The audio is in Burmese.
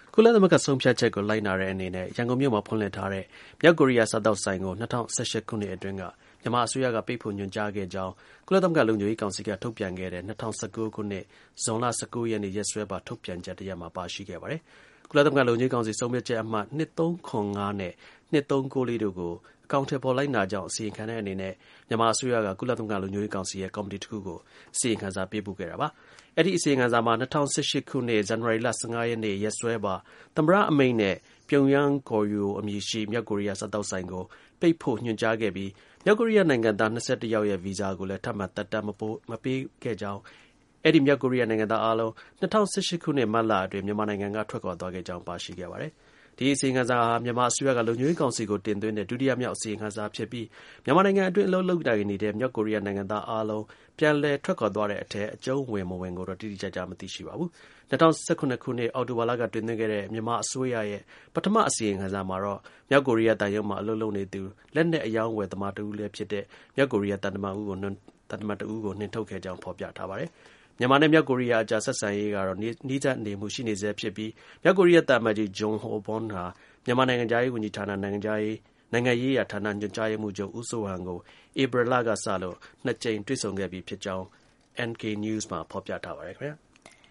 ကုလသမဂ္ဂဆုံးဖြတ်ချက်ကိုလိုက်နာတဲ့အနေနဲ့ရန်ကုန်မြို့မှာဖွင့်လှစ်ထားတဲ့မြောက်ကိုရီးယားစားသောက်ဆိုင်ကို2018ခုနှစ်အတွင်းကမြန်မာအစိုးရကပိတ်ဖို့ညွှန်ကြားခဲ့ကြောင်းကုလသမဂ္ဂလုံခြုံရေးကောင်စီကထုတ်ပြန်ခဲ့တဲ့2019ခုနှစ်ဇွန်လ19ရက်နေ့ရက်စွဲပါထုတ်ပြန်ချက်တရက်မှာပါရှိခဲ့ပါတယ်။ကုလသမဂ္ဂလုံခြုံရေးကောင်စီဆုံးဖြတ်ချက်အမှတ်2395နဲ့2394တို့ကိုအကောင့်ထဲပေါ်လိုက်နာကြောင်းအစီရင်ခံတဲ့အနေနဲ့မြန်မာအစိုးရကကုလသမဂ္ဂလုံခြုံရေးကောင်စီရဲ့ကော်မတီတစ်ခုကိုအစီရင်ခံစာပေးပို့ခဲ့တာပါ။အဲ့ဒီအစီရင်ခံစာမှာ2018ခုနှစ်ဇန်နဝါရီလ15ရက်နေ့ရက်စွဲပါသမ္မတအမိန့်နဲ့ပြုံယမ်းကော်ယူအမည်ရှိမြောက်ကိုရီးယားစားတောက်ဆိုင်ကိုပိတ်ဖို့ညွှန်ကြားခဲ့ပြီးမြောက်ကိုရီးယားနိုင်ငံသား21ယောက်ရဲ့ဗီဇာကိုလည်းထပ်မံသက်တမ်းမပေးခဲ့ကြောင်းအဲ့ဒီမြောက်ကိုရီးယားနိုင်ငံသားအားလုံး2018ခုနှစ်မတ်လအတွင်းမြန်မာနိုင်ငံကထွက်ခွာသွားခဲ့ကြောင်းပါရှိခဲ့ပါတယ်။ဒီအစီရင်ခံစာဟာမြန်မာအစိုးရကလုံခြုံရေးကောင်စီကိုတင်သွင်းတဲ့ဒုတိယမြောက်အစီရင်ခံစာဖြစ်ပြီးမြန်မာနိုင်ငံအတွင်းအလုပ်လုပ်နေတဲ့မြောက်ကိုရီးယားနိုင်ငံသားအားလုံးပြန်လည်ထွက်ခွာသွားတဲ့အထက်အကျုံးဝင်မဝင်ကိုတော့တိတိကျကျမသိရှိပါဘူး။2019ခုနှစ်အောက်တိုဘာလကတင်သွင်းခဲ့တဲ့မြန်မာအစိုးရရဲ့ပထမအစီရင်ခံစာမှာတော့မြောက်ကိုရီးယားတန်ရုံးမှာအလုပ်လုပ်နေသူလက်နက်အယောင်းဝယ်သမားတဦးလည်းဖြစ်တဲ့မြောက်ကိုရီးယားတန်တမန်တဦးကိုနှင်ထုတ်ခဲ့ကြောင်းဖော်ပြထားပါတယ်။မြန်မာနဲ့မြောက်ကိုရီးယားအကြားဆက်ဆံရေးကတော့နှီးစပ်နေမှုရှိနေဆဲဖြစ်ပြီးမြောက်ကိုရီးယားတန်မကြီးဂျွန်ဟိုဘွန်ဟာမြန်မာနိုင်ငံသားရေးဝန်ကြီးဌာနနိုင်ငံရေးရာဌာနညွှန်ကြားရေးမှူးချုပ်ဦးစိုးဟန်ကိုဧပြီလကစလို့2ကြိမ်တွေ့ဆုံခဲ့ပြီးဖြစ်ကြောင်း NK News မှာဖော်ပြထားပါတယ်ခင်ဗျာ။